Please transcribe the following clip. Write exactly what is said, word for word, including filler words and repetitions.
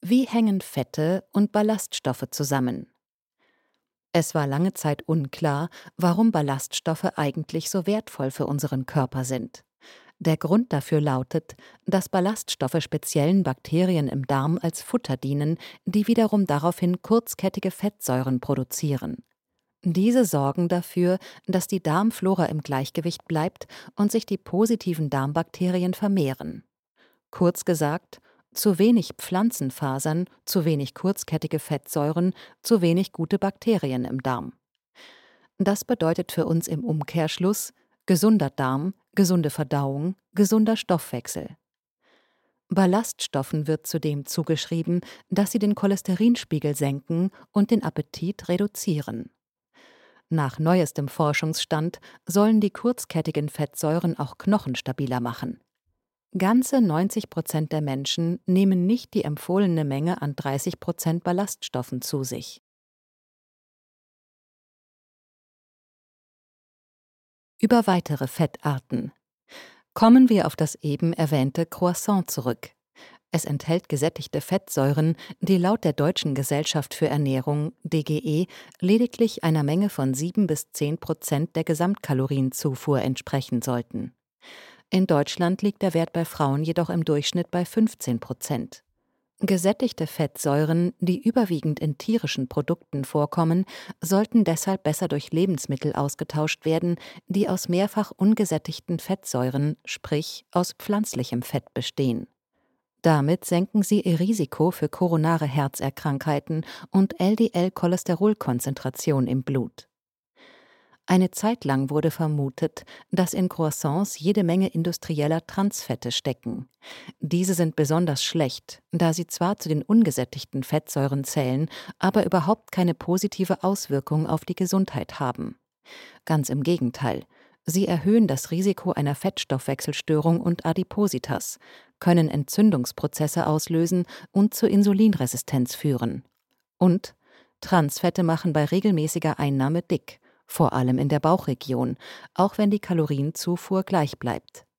Wie hängen Fette und Ballaststoffe zusammen? Es war lange Zeit unklar, warum Ballaststoffe eigentlich so wertvoll für unseren Körper sind. Der Grund dafür lautet, dass Ballaststoffe speziellen Bakterien im Darm als Futter dienen, die wiederum daraufhin kurzkettige Fettsäuren produzieren. Diese sorgen dafür, dass die Darmflora im Gleichgewicht bleibt und sich die positiven Darmbakterien vermehren. Kurz gesagt, zu wenig Pflanzenfasern, zu wenig kurzkettige Fettsäuren, zu wenig gute Bakterien im Darm. Das bedeutet für uns im Umkehrschluss gesunder Darm, gesunde Verdauung, gesunder Stoffwechsel. Ballaststoffen wird zudem zugeschrieben, dass sie den Cholesterinspiegel senken und den Appetit reduzieren. Nach neuestem Forschungsstand sollen die kurzkettigen Fettsäuren auch Knochen stabiler machen. Ganze neunzig Prozent der Menschen nehmen nicht die empfohlene Menge an dreißig Prozent Ballaststoffen zu sich. Über weitere Fettarten. Kommen wir auf das eben erwähnte Croissant zurück. Es enthält gesättigte Fettsäuren, die laut der Deutschen Gesellschaft für Ernährung D G E lediglich einer Menge von sieben bis zehn Prozent der Gesamtkalorienzufuhr entsprechen sollten. In Deutschland liegt der Wert bei Frauen jedoch im Durchschnitt bei fünfzehn Prozent. Gesättigte Fettsäuren, die überwiegend in tierischen Produkten vorkommen, sollten deshalb besser durch Lebensmittel ausgetauscht werden, die aus mehrfach ungesättigten Fettsäuren, sprich aus pflanzlichem Fett bestehen. Damit senken sie ihr Risiko für koronare Herzerkrankheiten und L D L-Cholesterolkonzentration im Blut. Eine Zeit lang wurde vermutet, dass in Croissants jede Menge industrieller Transfette stecken. Diese sind besonders schlecht, da sie zwar zu den ungesättigten Fettsäuren zählen, aber überhaupt keine positive Auswirkung auf die Gesundheit haben. Ganz im Gegenteil. Sie erhöhen das Risiko einer Fettstoffwechselstörung und Adipositas, können Entzündungsprozesse auslösen und zur Insulinresistenz führen. Und Transfette machen bei regelmäßiger Einnahme dick, vor allem in der Bauchregion, auch wenn die Kalorienzufuhr gleich bleibt.